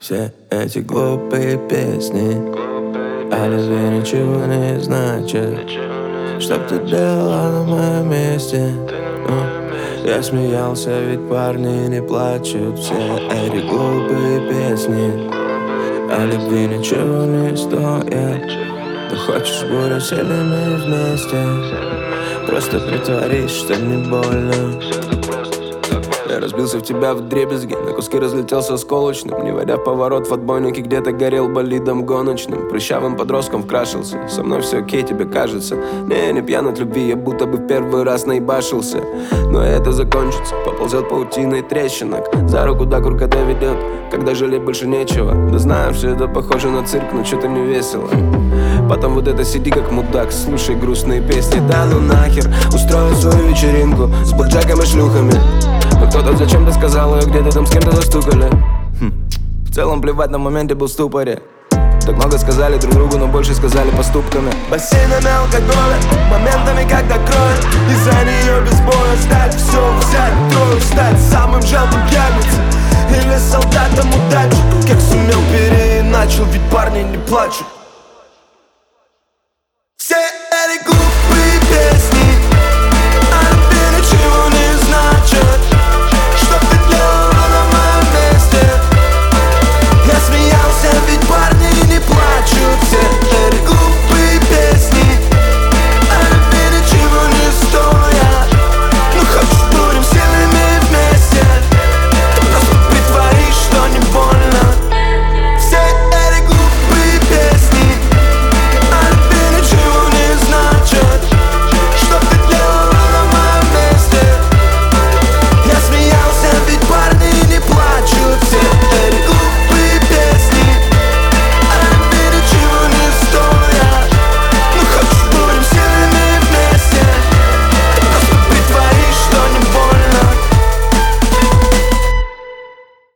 Все эти глупые песни о любви ничего не значат. Чтоб ты делала на моем месте? Я смеялся, ведь парни не плачут. Все эти глупые песни о любви ничего не стоят. Ты хочешь будем сильными вместе? Просто притворись, что не больно. Я разбился в тебя вдребезги, на куски разлетелся осколочным. Не войдя в поворот в отбойнике, где-то горел болидом гоночным. Прыщавым подростком вкрашился, со мной все окей, тебе кажется. Не пьян от любви, я будто бы в первый раз наебашился. Но это закончится, поползет паутиной трещинок. За руку до курка доведет, когда жалеть больше нечего. Да знаю, все это похоже на цирк, но что-то не весело. Потом вот это сиди как мудак, слушай грустные песни. Да ну нахер, устрою свою вечеринку с блэкджеком и шлюхами. Но кто-то зачем-то сказал ее, где-то там с кем-то застукали. В целом плевать, на моменте был в ступоре. Так много сказали друг другу, но больше сказали поступками. Бассейнами алкоголя, моментами когда кровь. И за нее без боя стать, все взять, трою стать самым жалким пьяницей или солдатом удачи. Как сумел переиначил, ведь парни не плачут.